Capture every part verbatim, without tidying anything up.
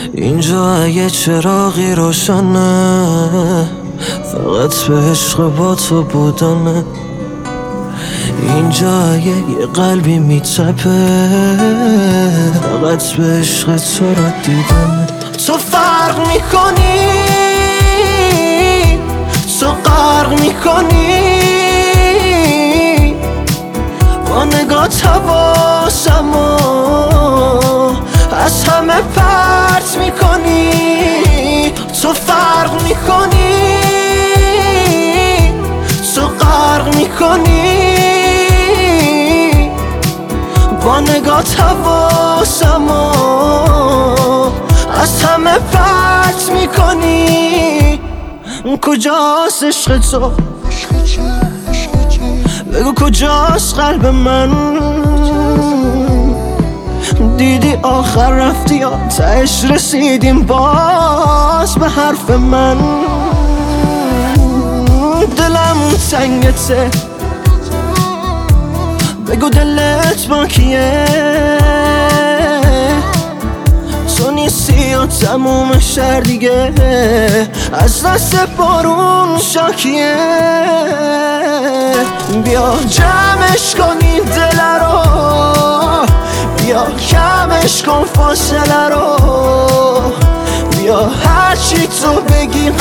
اینجا یه چراغی روشنه، فقط به عشق با تو بودنه. اینجا یه قلبی میتپه، فقط به عشق تو را دیدنه. تو فرق میکنی، تو غرق میکنی، با نگات حواسمو از همه پرت میکنی. تو فرق میکنی، تو غرق میکنی، با نگات حواسمو از همه پرت میکنی. کجاست عشق تو؟ بگو کجاست قلب من؟ دیدی آخر رفتی یا تهش رسیدیم باز به حرف من؟ دلم تنگته، بگو دلت با کیه؟ تو نیستی و تموم شهر دیگه از دست بارون شاکیه. بیا جمعش کن این دل رو، بیا کمش کن فاصله رو، بیا هرچی تو بگی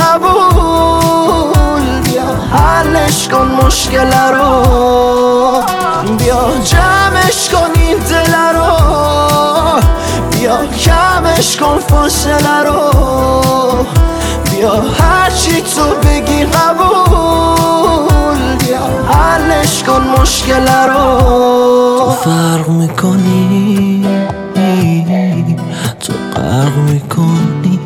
قبول، بیا حلش کن مشکل رو. بیا جمعش کن این دل رو، بیا کمش کن فاصله رو، بیا هرچی تو بگی قبول، بیا حلش کن مشکل رو. تو فرق میکنی، تو غرق میکنی،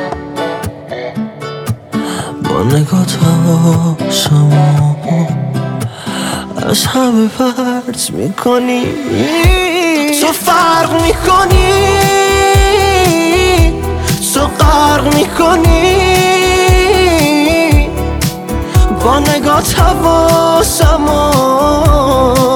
با نگات حواسمو از همه پرت میکنی. تو فرق میکنی، تو غرق میکنی، با نگات حواسمو